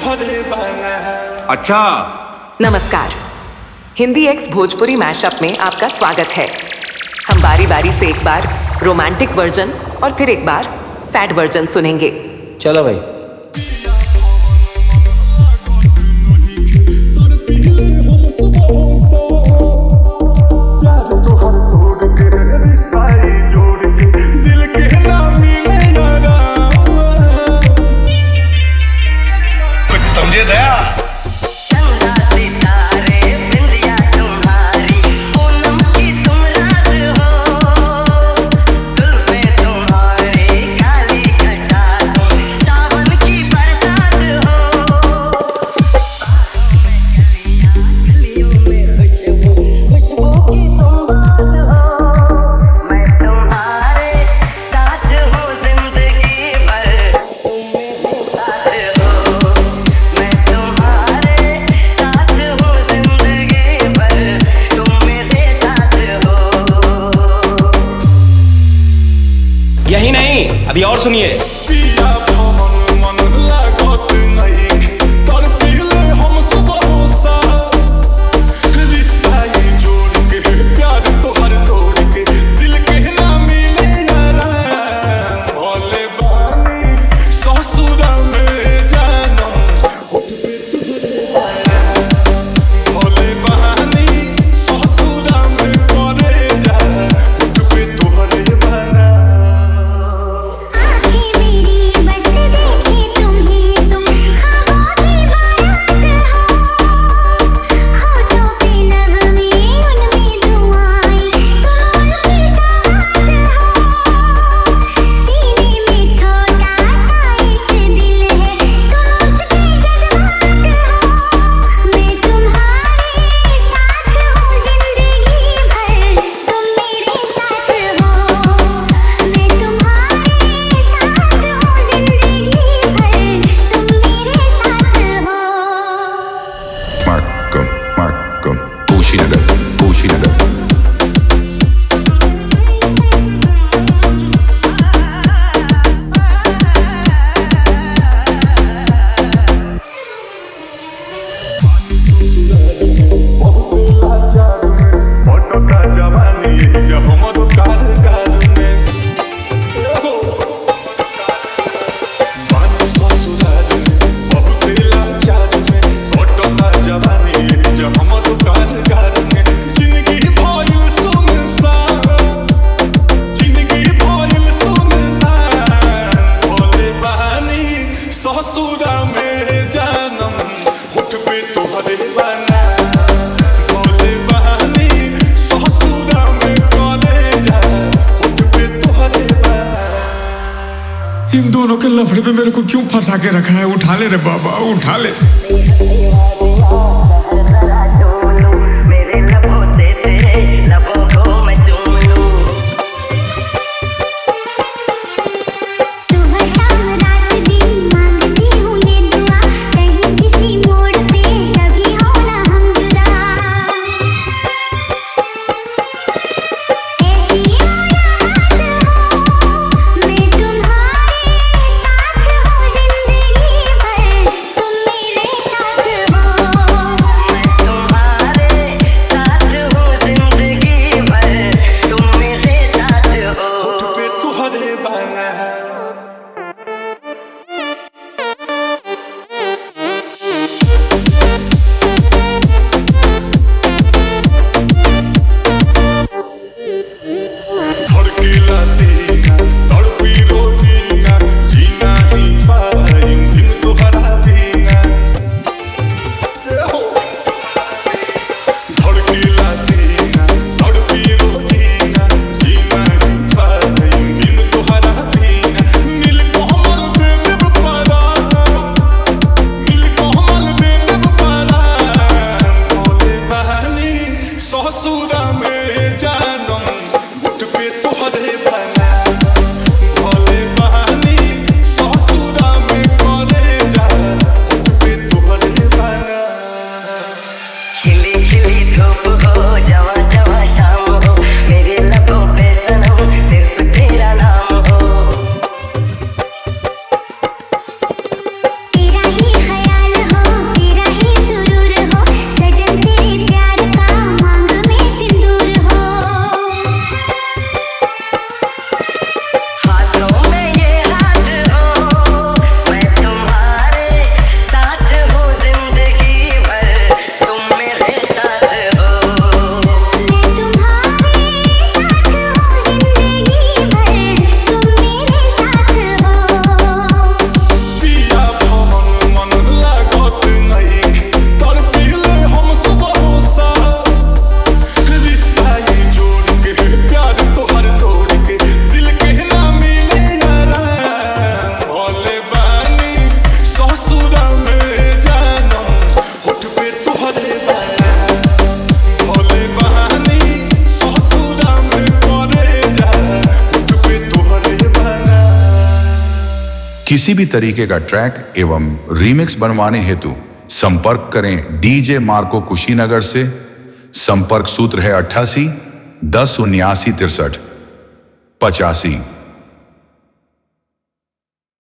अच्छा, नमस्कार। Hindi x Bhojpuri mashup में आपका स्वागत है। हम बारी बारी से एक बार रोमांटिक वर्जन और फिर एक बार सैड वर्जन सुनेंगे। चलो भाई। समझे दया। यही नहीं, अभी और सुनिए। इन दोनों के लफड़े में मेरे को क्यों फंसा के रखा है? उठा ले रे बाबा, उठा ले। तुम मेरे साथ हो। किसी भी तरीके का ट्रैक एवं रीमिक्स बनवाने हेतु संपर्क करें डीजे मार्को कुशीनगर से। संपर्क सूत्र है 88 10 79 63 85।